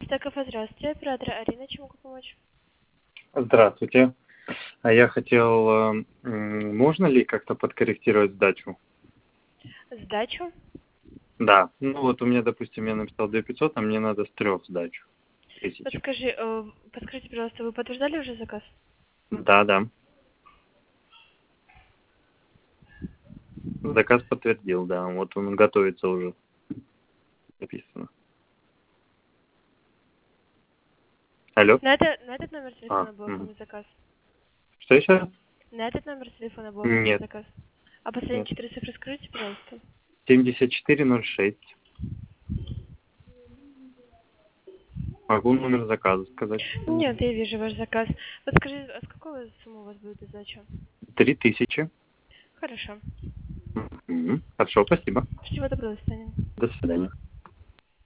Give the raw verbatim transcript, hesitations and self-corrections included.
Так, здравствуйте, оператор Арина, чем могу помочь? Здравствуйте. А я хотел, э, м, можно ли как-то подкорректировать сдачу? Сдачу? Да. Ну вот у меня, допустим, я написал две тысячи пятьсот, а мне надо с трех сдачу. Тысячи. Подскажи, э, подскажите, пожалуйста, вы подтверждали уже заказ? Да, да. Заказ подтвердил, да. Вот он готовится уже. Написано. Алло. На, это, на этот номер А, телефона был мгм. оформлен заказ? Что еще? На этот номер телефона был оформлен Нет, заказ? А последние нет. четыре цифры скажите, пожалуйста. семьдесят четыре ноль шесть. Могу номер заказа сказать. Нет, я вижу ваш заказ. Подскажите, а с какого суммы у вас будет сдача? Три тысячи. Хорошо. Мгм. Хорошо, спасибо. Всего доброго, до свидания. До свидания.